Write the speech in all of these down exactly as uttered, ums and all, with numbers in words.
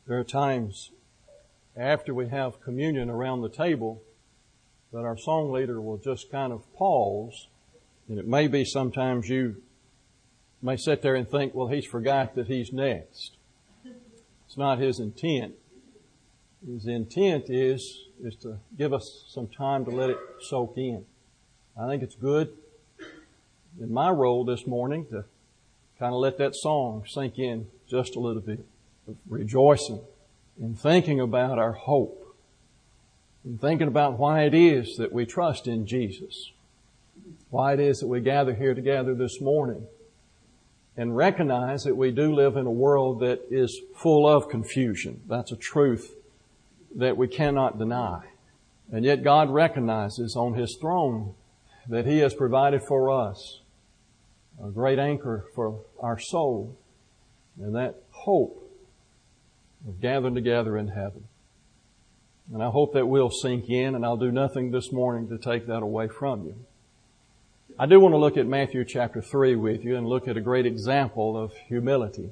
There are times after we have communion around the table that our song leader will just kind of pause, and it may be sometimes you may sit there and think, well, he's forgot that he's next. It's not his intent. His intent is, is to give us some time to let it soak in. I think it's good in my role this morning to kind of let that song sink in just a little bit. Rejoicing and thinking about our hope and thinking about why it is that we trust in Jesus, why it is that we gather here together this morning and recognize that we do live in a world that is full of confusion. That's a truth that we cannot deny. And yet God recognizes on His throne that He has provided for us a great anchor for our soul, and that hope of gathering together in heaven. And I hope that will sink in, and I'll do nothing this morning to take that away from you. I do want to look at Matthew chapter three with you and look at a great example of humility.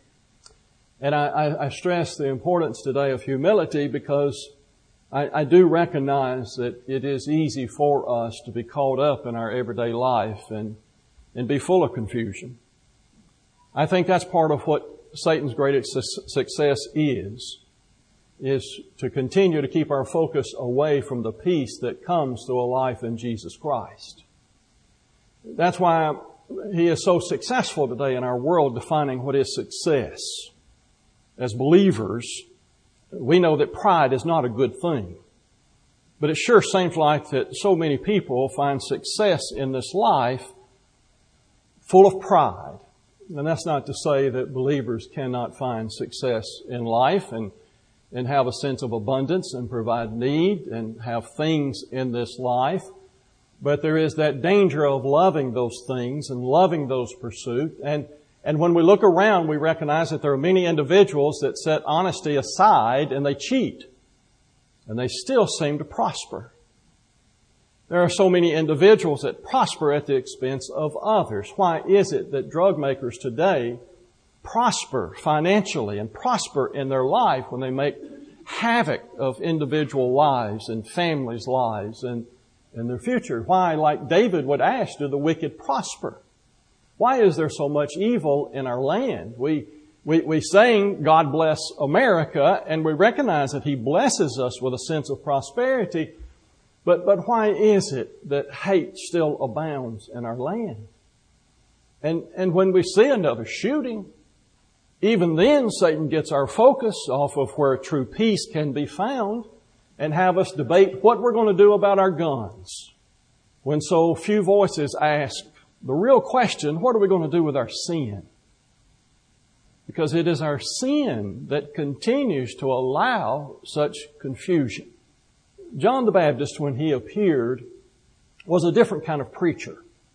And I, I, I stress the importance today of humility because I, I do recognize that it is easy for us to be caught up in our everyday life and, and be full of confusion. I think that's part of what Satan's greatest success is, is to continue to keep our focus away from the peace that comes through a life in Jesus Christ. That's why he is so successful today in our world defining what is success. As believers, we know that pride is not a good thing. But it sure seems like that so many people find success in this life full of pride. And that's not to say that believers cannot find success in life and, and have a sense of abundance and provide need and have things in this life. But there is that danger of loving those things and loving those pursuits. And, and when we look around, we recognize that there are many individuals that set honesty aside and they cheat. And they still seem to prosper. There are so many individuals that prosper at the expense of others. Why is it that drug makers today prosper financially and prosper in their life when they make havoc of individual lives and families' lives and, and their future? Why, like David would ask, do the wicked prosper? Why is there so much evil in our land? We, we, we sing, God bless America, and we recognize that He blesses us with a sense of prosperity. But, but why is it that hate still abounds in our land? And, and when we see another shooting, even then Satan gets our focus off of where true peace can be found and have us debate what we're going to do about our guns. When so few voices ask the real question, what are we going to do with our sin? Because it is our sin that continues to allow such confusion. John the Baptist, when he appeared, was a different kind of preacher.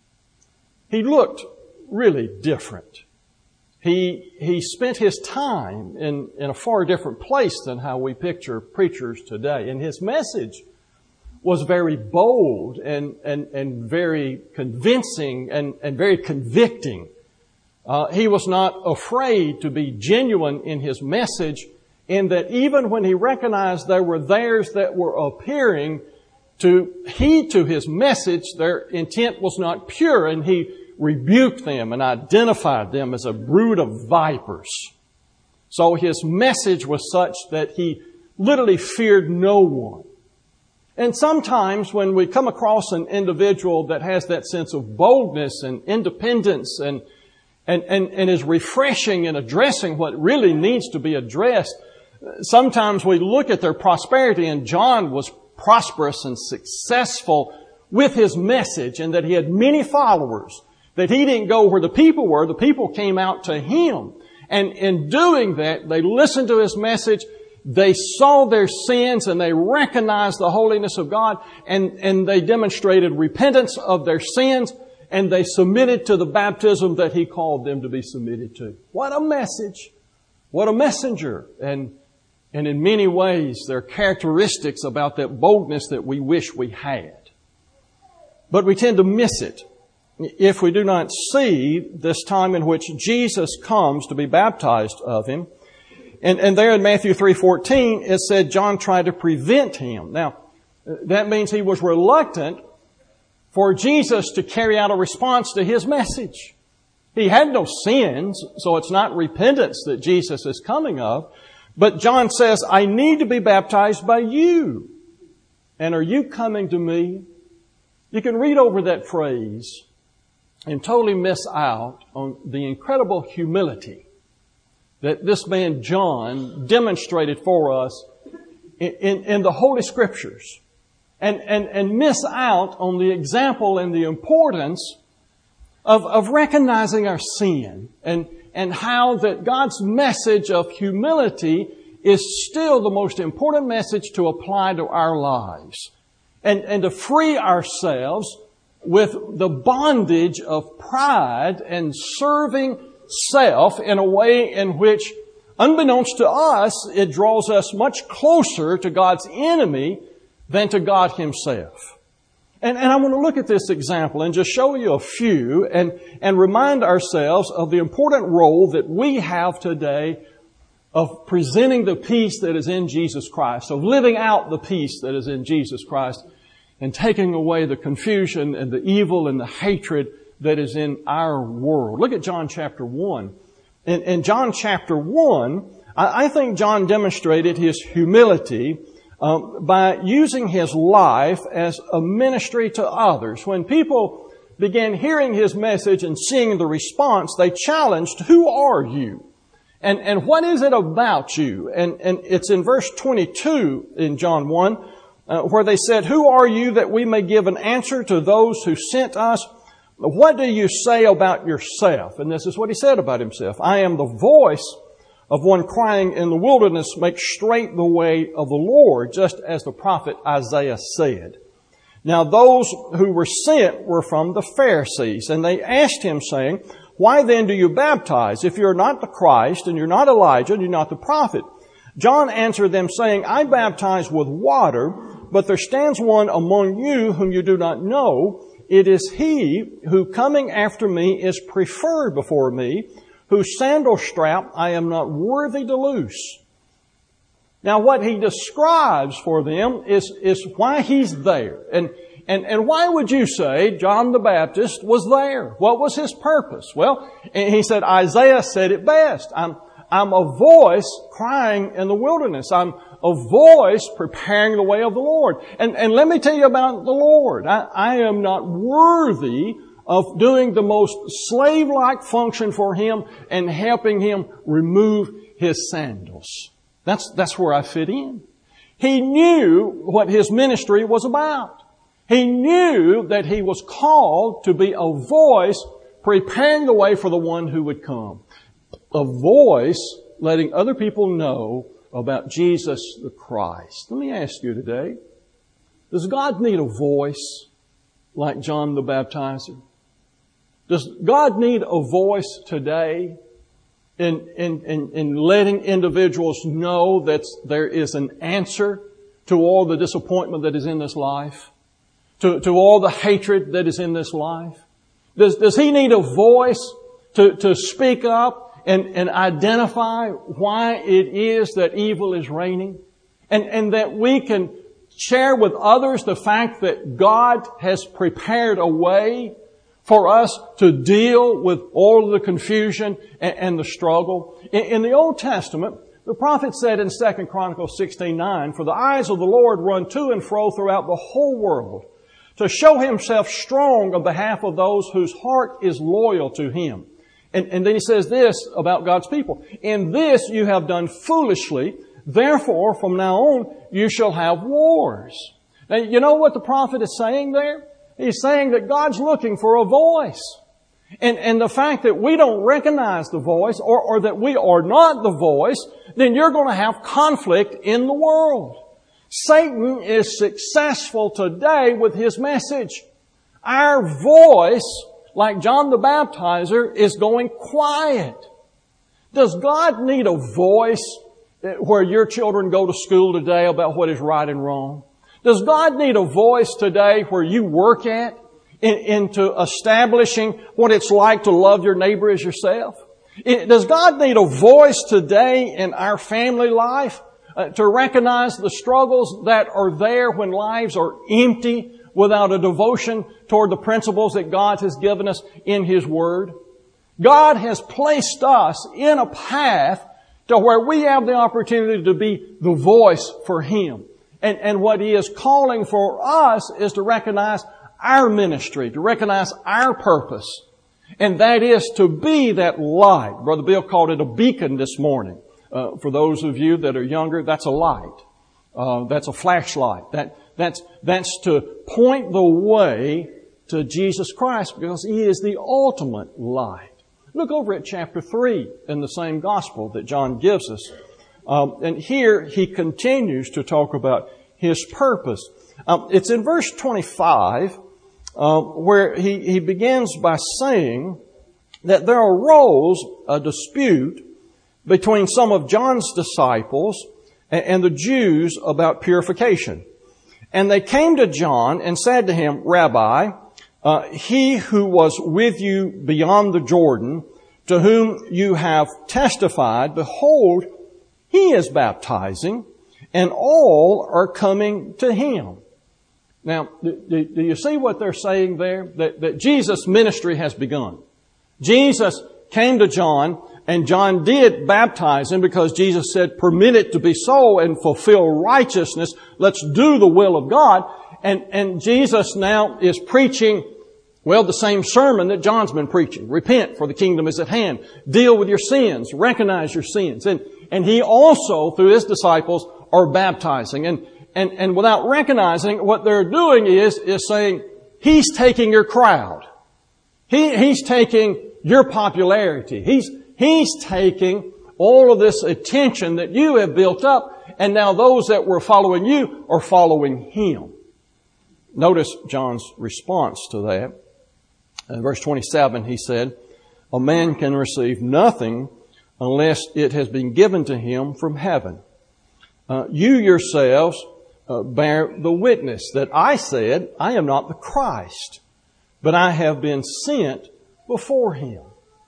He looked really different. He, he spent his time in, in a far different place than how we picture preachers today. And his message was very bold and, and, and very convincing and, and very convicting. Uh, he was not afraid to be genuine in his message, in that even when he recognized there were theirs that were appearing to heed to his message, their intent was not pure, and he rebuked them and identified them as a brood of vipers. So his message was such that he literally feared no one. And sometimes when we come across an individual that has that sense of boldness and independence and, and, and, and is refreshing in addressing what really needs to be addressed, sometimes we look at their prosperity, and John was prosperous and successful with his message, and that he had many followers, that he didn't go where the people were. The people came out to him. And in doing that, they listened to his message, they saw their sins, and they recognized the holiness of God, and, and they demonstrated repentance of their sins, and they submitted to the baptism that he called them to be submitted to. What a message! What a messenger! And And in many ways, there are characteristics about that boldness that we wish we had. But we tend to miss it if we do not see this time in which Jesus comes to be baptized of Him. And, and there in Matthew three fourteen, it said John tried to prevent him. Now, that means he was reluctant for Jesus to carry out a response to his message. He had no sins, so it's not repentance that Jesus is coming of. But John says, I need to be baptized by you. And are you coming to me? You can read over that phrase and totally miss out on the incredible humility that this man John demonstrated for us in, in, in the Holy Scriptures. And, and, and miss out on the example and the importance of, of recognizing our sin and, and how that God's message of humility is still the most important message to apply to our lives. And, and to free ourselves with the bondage of pride and serving self in a way in which, unbeknownst to us, it draws us much closer to God's enemy than to God Himself. And, and I want to look at this example and just show you a few and, and remind ourselves of the important role that we have today of presenting the peace that is in Jesus Christ, of living out the peace that is in Jesus Christ, and taking away the confusion and the evil and the hatred that is in our world. Look at John chapter one. In, in John chapter one, I, I think John demonstrated his humility Um, by using his life as a ministry to others. When people began hearing his message and seeing the response, they challenged, who are you? And, and what is it about you? And, and it's in verse twenty-two in John one, uh, where they said, who are you that we may give an answer to those who sent us? What do you say about yourself? And this is what he said about himself. I am the voice of one crying in the wilderness, make straight the way of the Lord, just as the prophet Isaiah said. Now those who were sent were from the Pharisees, and they asked him, saying, why then do you baptize, if you're not the Christ, and you're not Elijah, and you're not the prophet? John answered them, saying, I baptize with water, but there stands one among you whom you do not know. It is he who coming after me is preferred before me, whose sandal strap I am not worthy to loose. Now what he describes for them is, is why he's there. And, and, and why would you say John the Baptist was there? What was his purpose? Well, and he said, Isaiah said it best. I'm, I'm a voice crying in the wilderness. I'm a voice preparing the way of the Lord. And, and let me tell you about the Lord. I, I am not worthy of doing the most slave-like function for Him and helping Him remove His sandals. That's, that's where I fit in. He knew what His ministry was about. He knew that He was called to be a voice preparing the way for the one who would come. A voice letting other people know about Jesus the Christ. Let me ask you today, does God need a voice like John the Baptizer? Does God need a voice today in, in, in, in letting individuals know that there is an answer to all the disappointment that is in this life? To, to all the hatred that is in this life? Does, does He need a voice to, to speak up and, and identify why it is that evil is reigning? And, and that we can share with others the fact that God has prepared a way for us to deal with all of the confusion and, and the struggle. In, in the Old Testament, the prophet said in Second Chronicles sixteen nine, for the eyes of the Lord run to and fro throughout the whole world to show Himself strong on behalf of those whose heart is loyal to Him. And, and then he says this about God's people. In this you have done foolishly. Therefore, from now on, you shall have wars. Now, you know what the prophet is saying there? He's saying that God's looking for a voice. And, and the fact that we don't recognize the voice or, or that we are not the voice, then you're going to have conflict in the world. Satan is successful today with his message. Our voice, like John the Baptizer, is going quiet. Does God need a voice where your children go to school today about what is right and wrong? Does God need a voice today where you work at in, into establishing what it's like to love your neighbor as yourself? It, does God need a voice today in our family life uh, to recognize the struggles that are there when lives are empty without a devotion toward the principles that God has given us in His Word? God has placed us in a path to where we have the opportunity to be the voice for Him. And, and what He is calling for us is to recognize our ministry, to recognize our purpose. And that is to be that light. Brother Bill called it a beacon this morning. Uh, for those of you that are younger, that's a light. Uh, that's a flashlight. That, that's, that's to point the way to Jesus Christ because He is the ultimate light. Look over at chapter three in the same gospel that John gives us. Um, and here he continues to talk about His purpose. Um, it's in verse twenty-five uh, where he, he begins by saying that there arose a dispute between some of John's disciples and, and the Jews about purification. And they came to John and said to him, Rabbi, Uh, he who was with you beyond the Jordan, to whom you have testified, behold, he is baptizing, and all are coming to him. Now, do, do you see what they're saying there? That, that Jesus' ministry has begun. Jesus came to John, and John did baptize him because Jesus said, permit it to be so and fulfill righteousness. Let's do the will of God. And, and Jesus now is preaching, well, the same sermon that John's been preaching. Repent, for the kingdom is at hand. Deal with your sins. Recognize your sins. And, and he also, through his disciples, are baptizing. And, and, and without recognizing, what they're doing is, is saying, he's taking your crowd. He, he's taking your popularity. He's, he's taking all of this attention that you have built up, and now those that were following you are following him. Notice John's response to that. In verse twenty-seven, he said, a man can receive nothing unless it has been given to him from heaven. Uh, you yourselves uh, bear the witness that I said, I am not the Christ, but I have been sent before him.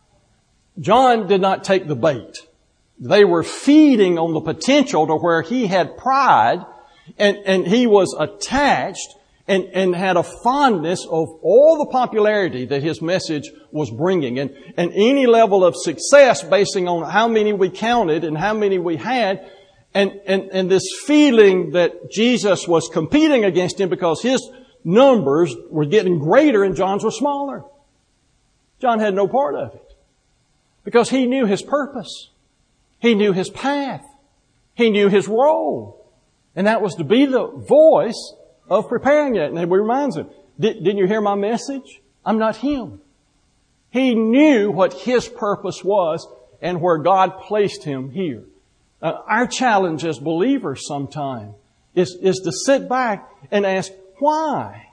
John did not take the bait. They were feeding on the potential to where he had pride and, and he was attached and, and had a fondness of all the popularity that his message was bringing. And, and any level of success basing on how many we counted and how many we had. And, and, and this feeling that Jesus was competing against him because his numbers were getting greater and John's were smaller. John had no part of it because he knew his purpose. He knew his path. He knew his role. And that was to be the voice of preparing it. And he reminds him, didn't you hear my message? I'm not him. He knew what his purpose was and where God placed him here. Uh, our challenge as believers sometimes is, is to sit back and ask, why?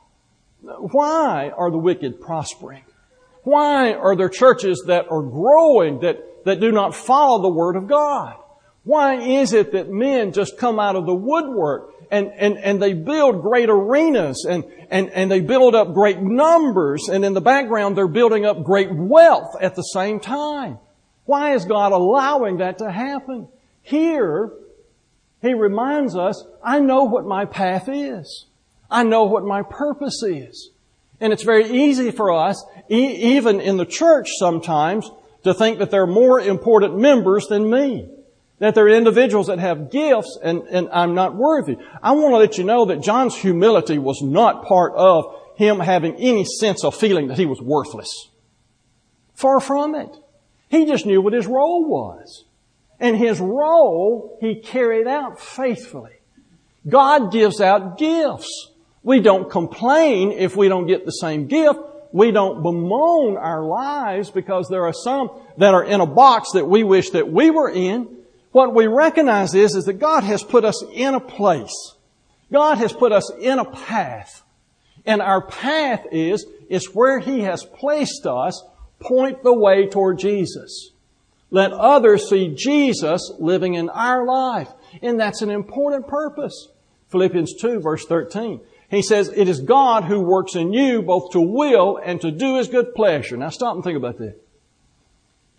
Why are the wicked prospering? Why are there churches that are growing that, that do not follow the Word of God? Why is it that men just come out of the woodwork and, and, and they build great arenas and, and, and they build up great numbers and in the background they're building up great wealth at the same time? Why is God allowing that to happen? Here, He reminds us, I know what my path is. I know what my purpose is. And it's very easy for us, e- even in the church sometimes, to think that there are more important members than me. That there are individuals that have gifts and, and I'm not worthy. I want to let you know that John's humility was not part of him having any sense of feeling that he was worthless. Far from it. He just knew what his role was. And his role he carried out faithfully. God gives out gifts. We don't complain if we don't get the same gift. We don't bemoan our lives because there are some that are in a box that we wish that we were in. What we recognize is, is that God has put us in a place. God has put us in a path. And our path is, is where He has placed us, point the way toward Jesus. Let others see Jesus living in our life. And that's an important purpose. Philippians two verse thirteen. He says, it is God who works in you both to will and to do His good pleasure. Now stop and think about that.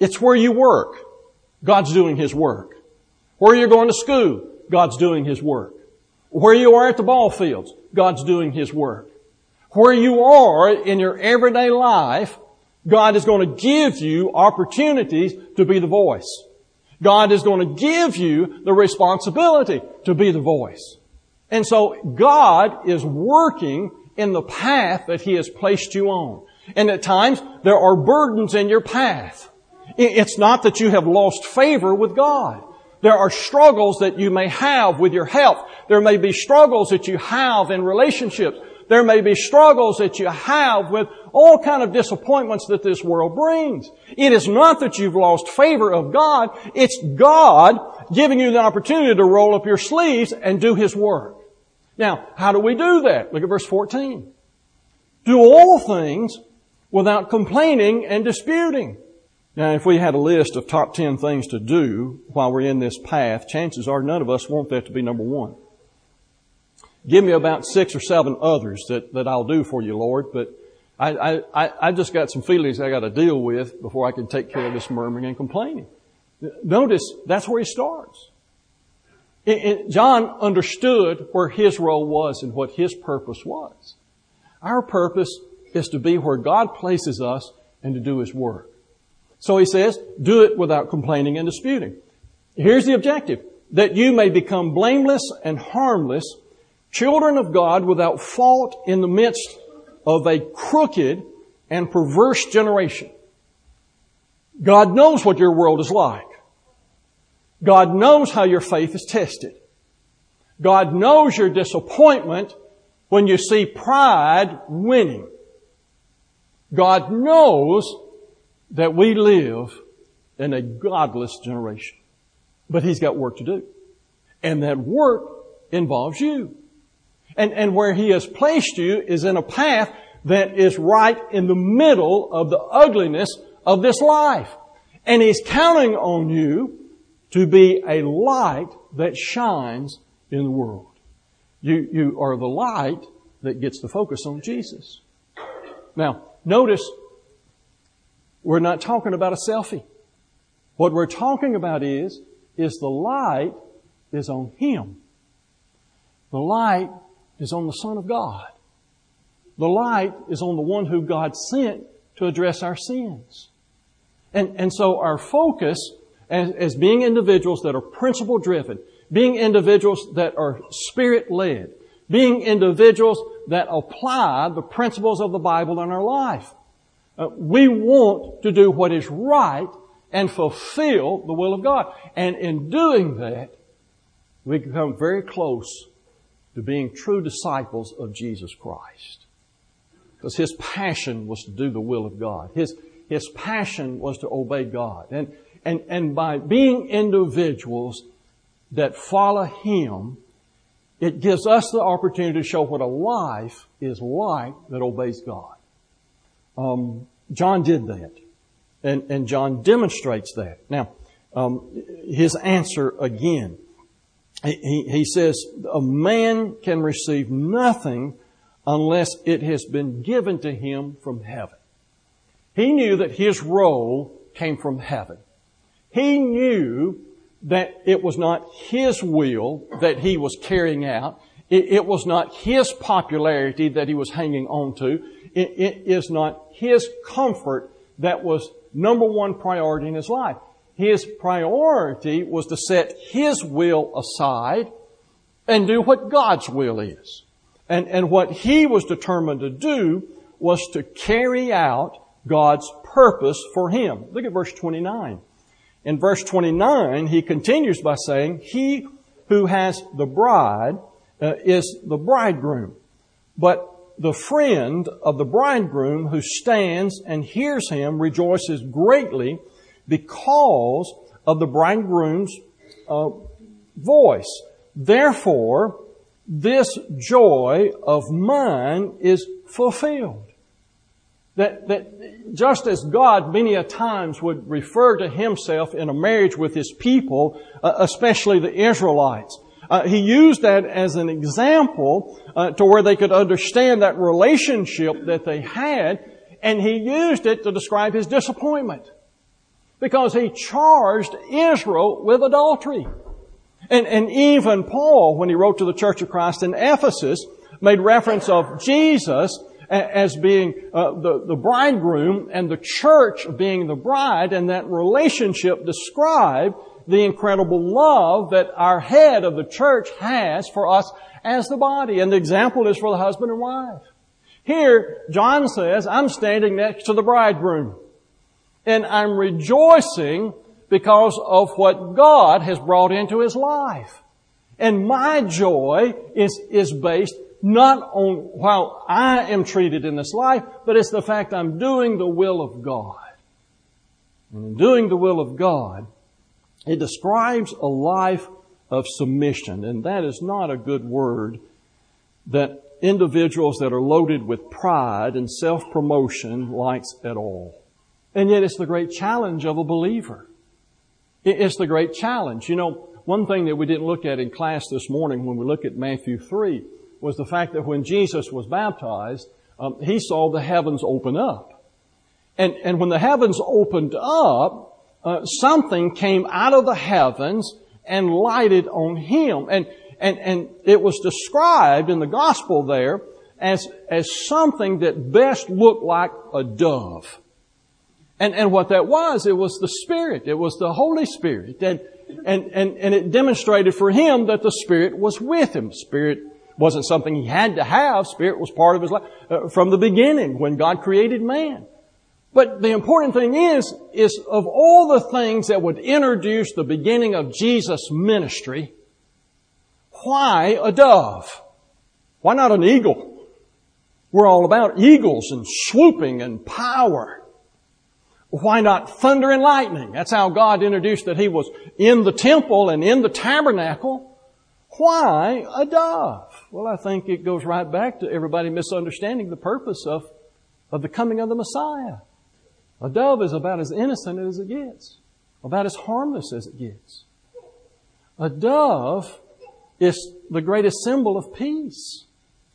It's where you work. God's doing His work. Where you're going to school, God's doing His work. Where you are at the ball fields, God's doing His work. Where you are in your everyday life, God is going to give you opportunities to be the voice. God is going to give you the responsibility to be the voice. And so God is working in the path that He has placed you on. And at times, there are burdens in your path. It's not that you have lost favor with God. There are struggles that you may have with your health. There may be struggles that you have in relationships. There may be struggles that you have with all kind of disappointments that this world brings. It is not that you've lost favor of God. It's God giving you the opportunity to roll up your sleeves and do His work. Now, how do we do that? Look at verse fourteen. Do all things without complaining and disputing. Now, if we had a list of top ten things to do while we're in this path, chances are none of us want that to be number one. Give me about six or seven others that, that I'll do for you, Lord, but I, I, I just got some feelings I got to deal with before I can take care of this murmuring and complaining. Notice, that's where he starts. It, it, John understood where his role was and what his purpose was. Our purpose is to be where God places us and to do His work. So he says, do it without complaining and disputing. Here's the objective, that you may become blameless and harmless, children of God without fault in the midst of a crooked and perverse generation. God knows what your world is like. God knows how your faith is tested. God knows your disappointment when you see pride winning. God knows that we live in a godless generation. But He's got work to do. And that work involves you. And, and where He has placed you is in a path that is right in the middle of the ugliness of this life. And He's counting on you to be a light that shines in the world. You, you are the light that gets the focus on Jesus. Now, notice, we're not talking about a selfie. What we're talking about is, is the light is on Him. The light is on the Son of God. The light is on the one who God sent to address our sins. And, and so our focus as, as being individuals that are principle driven, being individuals that are Spirit led, being individuals that apply the principles of the Bible in our life. Uh, we want to do what is right and fulfill the will of God. And in doing that, we become very close to being true disciples of Jesus Christ. Because His passion was to do the will of God. His, His passion was to obey God. And, and, and by being individuals that follow Him, it gives us the opportunity to show what a life is like that obeys God. Um, John did that. And, and John demonstrates that. Now, um, his answer again. He, he says, a man can receive nothing unless it has been given to him from heaven. He knew that his role came from heaven. He knew that it was not his will that he was carrying out. It, it was not his popularity that he was hanging on to. It, it is not his comfort that was number one priority in his life. His priority was to set his will aside and do what God's will is. And, and what he was determined to do was to carry out God's purpose for him. Look at verse twenty-nine. In verse twenty-nine, he continues by saying, he who has the bride uh, is the bridegroom. But the friend of the bridegroom who stands and hears him rejoices greatly because of the bridegroom's uh, voice. Therefore, this joy of mine is fulfilled. That, that just as God many a times would refer to Himself in a marriage with His people, uh, especially the Israelites, uh, He used that as an example uh, to where they could understand that relationship that they had, and He used it to describe His disappointment. because he charged Israel with adultery. And, and even Paul, when he wrote to the Church of Christ in Ephesus, made reference of Jesus as being uh, the, the bridegroom and the church being the bride, and that relationship described the incredible love that our head of the church has for us as the body. And the example is for the husband and wife. Here, John says, I'm standing next to the bridegroom, and I'm rejoicing because of what God has brought into his life. And my joy is, is based not on how I am treated in this life, but it's the fact I'm doing the will of God. And in doing the will of God, it describes a life of submission. And that is not a good word that individuals that are loaded with pride and self-promotion likes at all. And yet it's the great challenge of a believer. It's the great challenge. You know, one thing that we didn't look at in class this morning when we look at Matthew three was the fact that when Jesus was baptized, um, he saw the heavens open up. And, and when the heavens opened up, uh, something came out of the heavens and lighted on him. And, and, and it was described in the gospel there as, as something that best looked like a dove. And, and what that was, it was the Spirit. It was the Holy Spirit. And, and, and, and it demonstrated for him that the Spirit was with him. Spirit wasn't something he had to have. Spirit was part of his life uh, from the beginning when God created man. But the important thing is, is of all the things that would introduce the beginning of Jesus' ministry, why a dove? Why not an eagle? We're all about eagles and swooping and power. Why not thunder and lightning? That's how God introduced that He was in the temple and in the tabernacle. Why a dove? Well, I think it goes right back to everybody misunderstanding the purpose of, of the coming of the Messiah. A dove is about as innocent as it gets, about as harmless as it gets. A dove is the greatest symbol of peace.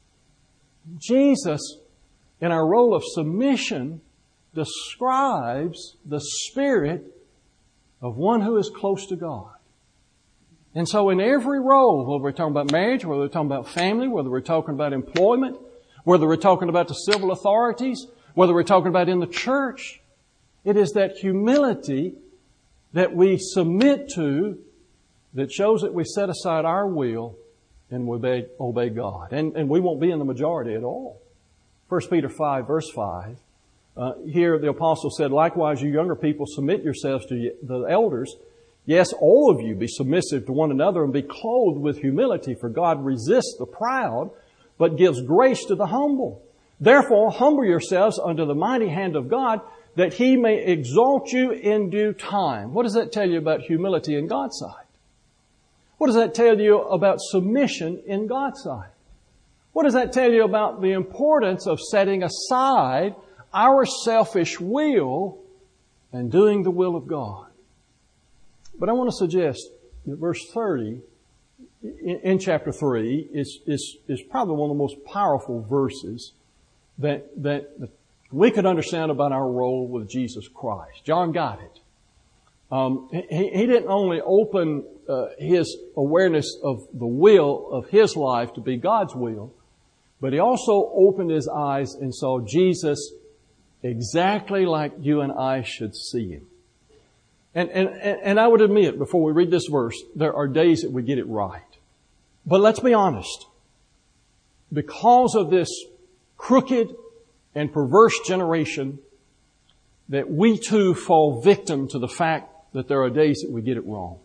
Jesus, in our role of submission, describes the spirit of one who is close to God. And so in every role, whether we're talking about marriage, whether we're talking about family, whether we're talking about employment, whether we're talking about the civil authorities, whether we're talking about in the church, it is that humility that we submit to that shows that we set aside our will and we obey, obey God. And, and we won't be in the majority at all. First Peter five, verse five. Uh, here the apostle said, likewise, you younger people, submit yourselves to the elders. Yes, all of you be submissive to one another and be clothed with humility, for God resists the proud, but gives grace to the humble. Therefore, humble yourselves under the mighty hand of God, that He may exalt you in due time. What does that tell you about humility in God's sight? What does that tell you about submission in God's sight? What does that tell you about the importance of setting aside our selfish will and doing the will of God? But I want to suggest that verse thirty in, in chapter three is, is, is probably one of the most powerful verses that, that, that we could understand about our role with Jesus Christ. John got it. Um, he, he didn't only open uh, his awareness of the will of his life to be God's will, but he also opened his eyes and saw Jesus exactly like you and I should see Him. And, and, and I would admit, before we read this verse, there are days that we get it right. But let's be honest. Because of this crooked and perverse generation, that we too fall victim to the fact that there are days that we get it wrong.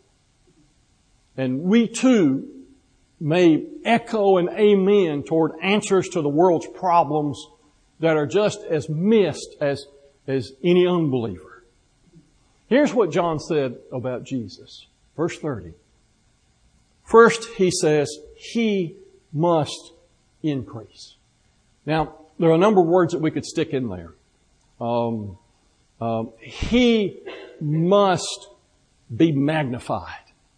And we too may echo an amen toward answers to the world's problems that are just as missed as, as any unbeliever. Here's what John said about Jesus. Verse thirty. First, he says, He must increase. Now, there are a number of words that we could stick in there. Um, um, he must be magnified.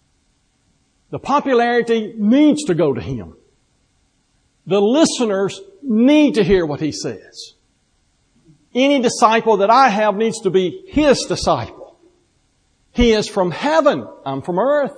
The popularity needs to go to Him. The listeners need to hear what He says. Any disciple that I have needs to be His disciple. He is from heaven. I'm from earth.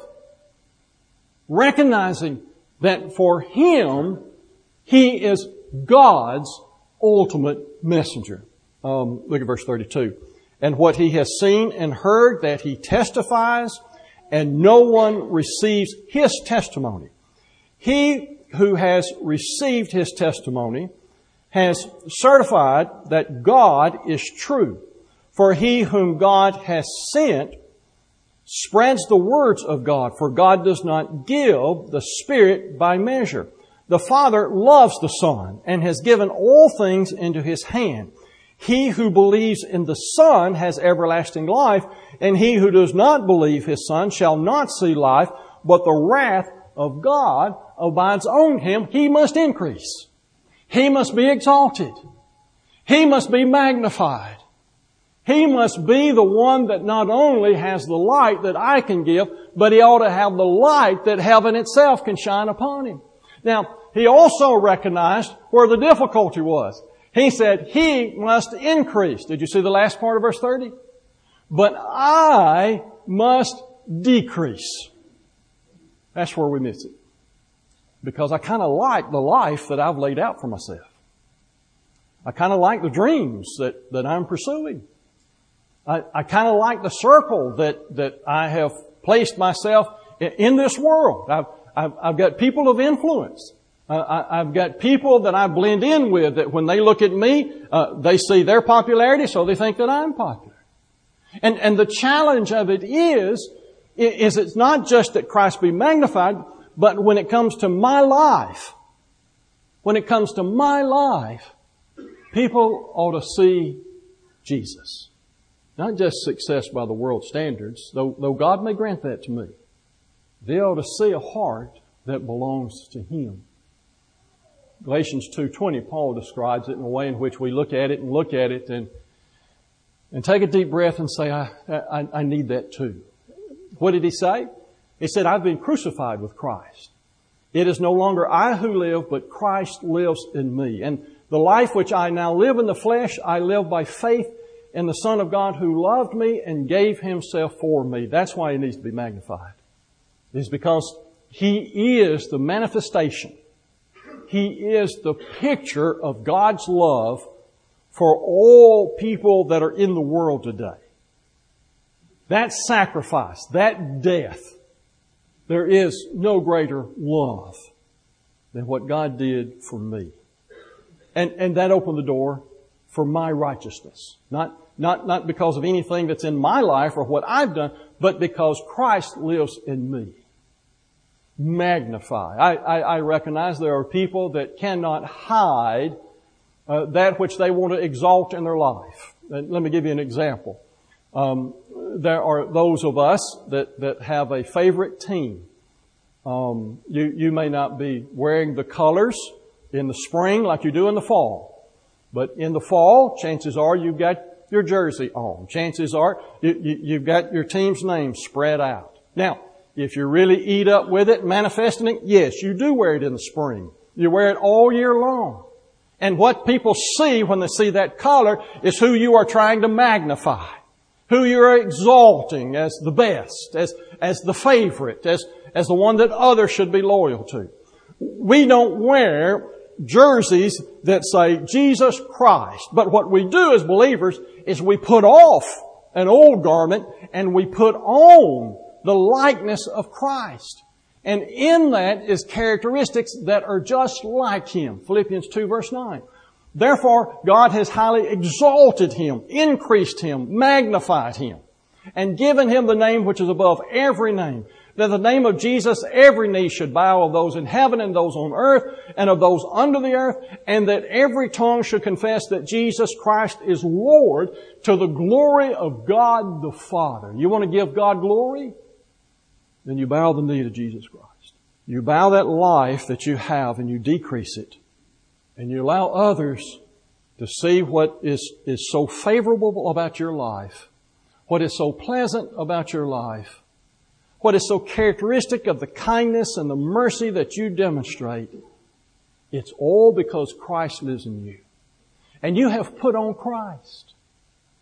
Recognizing that for him, he is God's ultimate messenger. Um, look at verse thirty-two. And what he has seen and heard, that he testifies, and no one receives his testimony. He who has received his testimony has certified that God is true. For he whom God has sent spreads the words of God, for God does not give the Spirit by measure. The Father loves the Son and has given all things into his hand. He who believes in the Son has everlasting life, and he who does not believe his Son shall not see life, but the wrath of God abides on him. He must increase. He must be exalted. He must be magnified. He must be the one that not only has the light that I can give, but he ought to have the light that heaven itself can shine upon him. Now, he also recognized where the difficulty was. He said, he must increase. Did you see the last part of verse thirty? But I must decrease. That's where we miss it. Because I kind of like the life that I've laid out for myself. I kind of like the dreams that, that I'm pursuing. I, I kind of like the circle that, that I have placed myself in, in this world. I've, I've, I've got people of influence. Uh, I, I've got people that I blend in with that when they look at me, uh, they see their popularity, so they think that I'm popular. And, and the challenge of it is, is it's not just that Christ be magnified, but when it comes to my life, when it comes to my life, people ought to see Jesus. Not just success by the world standards, though, though God may grant that to me. They ought to see a heart that belongs to Him. Galatians two twenty, Paul describes it in a way in which we look at it and look at it and and take a deep breath and say, I, I, I need that too. What did he say? He said, I've been crucified with Christ. It is no longer I who live, but Christ lives in me. And the life which I now live in the flesh, I live by faith in the Son of God who loved me and gave Himself for me. That's why He needs to be magnified. It's because He is the manifestation. He is the picture of God's love for all people that are in the world today. That sacrifice, that death, there is no greater love than what God did for me. And, and that opened the door for my righteousness. Not, not, not because of anything that's in my life or what I've done, but because Christ lives in me. Magnify. I, I, I recognize there are people that cannot hide uh, that which they want to exalt in their life. And let me give you an example. Um, there are those of us that, that have a favorite team. Um, you, you may not be wearing the colors in the spring like you do in the fall. But in the fall, chances are you've got your jersey on. Chances are you, you, you've got your team's name spread out. Now, if you really eat up with it, manifesting it, yes, you do wear it in the spring. You wear it all year long. And what people see when they see that color is who you are trying to magnify, who you are exalting as the best, as, as the favorite, as, as the one that others should be loyal to. We don't wear jerseys that say Jesus Christ. But what we do as believers is we put off an old garment and we put on the likeness of Christ. And in that is characteristics that are just like Him. Philippians two verse nine. Therefore, God has highly exalted Him, increased Him, magnified Him, and given Him the name which is above every name. That the name of Jesus every knee should bow, of those in heaven and those on earth and of those under the earth, and that every tongue should confess that Jesus Christ is Lord, to the glory of God the Father. You want to give God glory? Then you bow the knee to Jesus Christ. You bow that life that you have and you decrease it. And you allow others to see what is, is so favorable about your life, what is so pleasant about your life, what is so characteristic of the kindness and the mercy that you demonstrate. It's all because Christ lives in you. And you have put on Christ.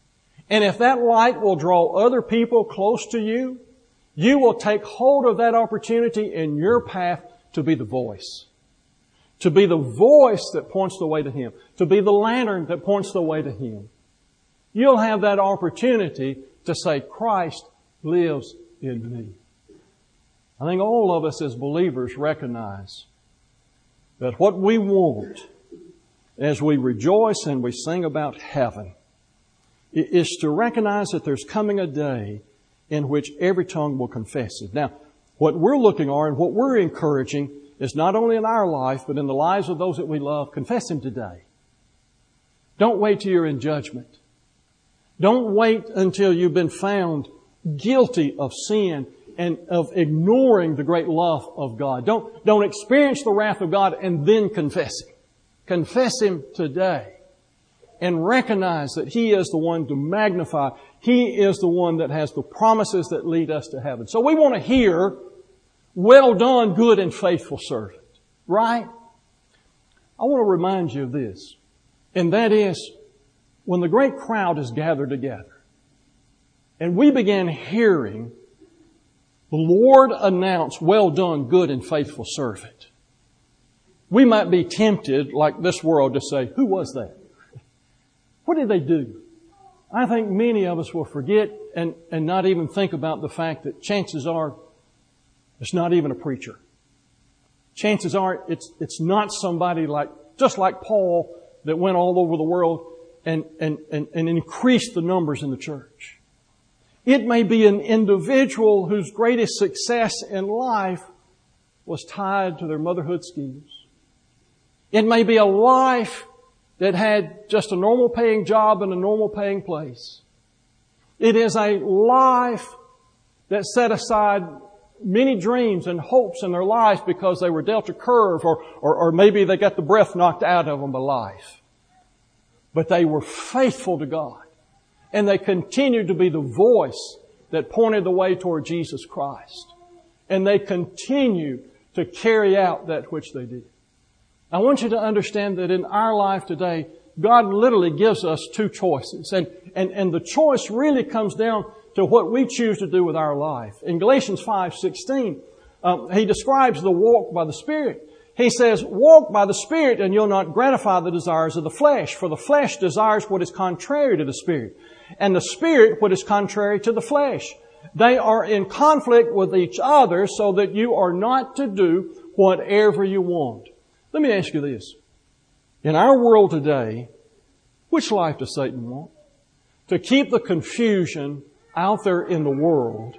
And if that light will draw other people close to you, you will take hold of that opportunity in your path to be the voice. To be the voice that points the way to Him. To be the lantern that points the way to Him. You'll have that opportunity to say, Christ lives in me. I think all of us as believers recognize that what we want as we rejoice and we sing about heaven is to recognize that there's coming a day in which every tongue will confess it. Now, what we're looking at and what we're encouraging is not only in our life, but in the lives of those that we love, confess Him today. Don't wait till you're in judgment. Don't wait until you've been found guilty of sin and of ignoring the great love of God. Don't, don't experience the wrath of God and then confess Him. Confess Him today. And recognize that He is the one to magnify. He is the one that has the promises that lead us to heaven. So we want to hear, well done, good and faithful servant. Right? I want to remind you of this. And that is, when the great crowd is gathered together, and we began hearing the Lord announce, well done, good and faithful servant, we might be tempted, like this world, to say, who was that? What did they do? I think many of us will forget and, and not even think about the fact that chances are it's not even a preacher. Chances are it's, it's not somebody like, just like Paul that went all over the world and, and, and, and increased the numbers in the church. It may be an individual whose greatest success in life was tied to their motherhood schemes. It may be a life that had just a normal paying job in a normal paying place. It is a life that set aside many dreams and hopes in their life because they were dealt a curve or, or, or maybe they got the breath knocked out of them by life. But they were faithful to God. And they continued to be the voice that pointed the way toward Jesus Christ. And they continued to carry out that which they did. I want you to understand that in our life today, God literally gives us two choices. And, and, and the choice really comes down to what we choose to do with our life. In Galatians five sixteen, um, he describes the walk by the Spirit. He says, walk by the Spirit and you'll not gratify the desires of the flesh. For the flesh desires what is contrary to the Spirit. And the Spirit what is contrary to the flesh. They are in conflict with each other so that you are not to do whatever you want. Let me ask you this. In our world today, which life does Satan want? To keep the confusion out there in the world.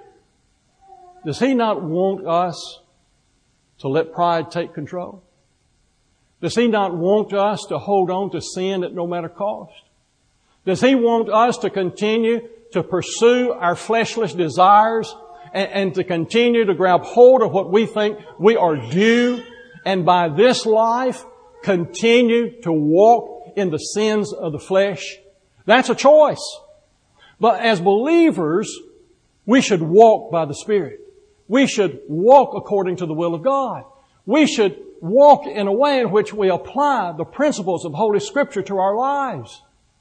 Does he not want us to let pride take control? Does he not want us to hold on to sin at no matter cost? Does he want us to continue to pursue our fleshly desires and, and to continue to grab hold of what we think we are due, and by this life continue to walk in the sins of the flesh? That's a choice. But as believers, we should walk by the Spirit. We should walk according to the will of God. We should walk in a way in which we apply the principles of Holy Scripture to our lives.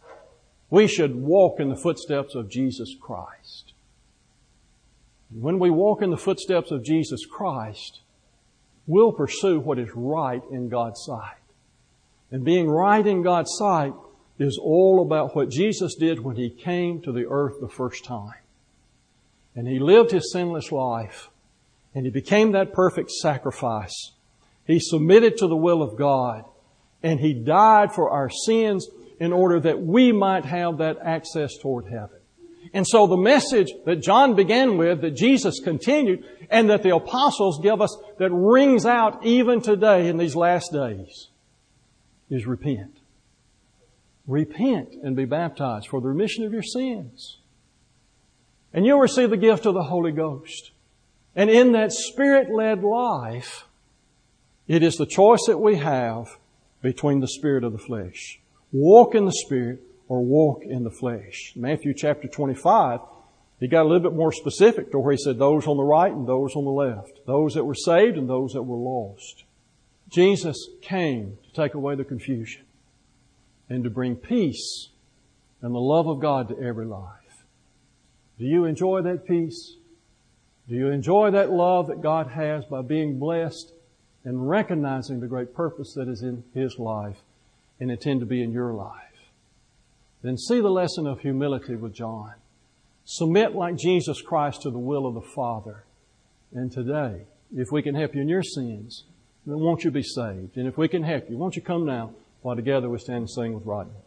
We should walk in the footsteps of Jesus Christ. When we walk in the footsteps of Jesus Christ, we'll pursue what is right in God's sight. And being right in God's sight is all about what Jesus did when He came to the earth the first time. And He lived His sinless life. And He became that perfect sacrifice. He submitted to the will of God. And He died for our sins in order that we might have that access toward heaven. And so the message that John began with, that Jesus continued, and that the apostles give us, that rings out even today in these last days, is repent. Repent and be baptized for the remission of your sins. And you'll receive the gift of the Holy Ghost. And in that Spirit-led life, it is the choice that we have between the spirit of the flesh. Walk in the Spirit or walk in the flesh. Matthew chapter twenty-five, He got a little bit more specific to where He said those on the right and those on the left. Those that were saved and those that were lost. Jesus came to take away the confusion and to bring peace and the love of God to every life. Do you enjoy that peace? Do you enjoy that love that God has by being blessed and recognizing the great purpose that is in His life and intend to be in your life? Then see the lesson of humility with John. Submit like Jesus Christ to the will of the Father. And today, if we can help you in your sins, then won't you be saved? And if we can help you, won't you come now while together we stand and sing with Rodney?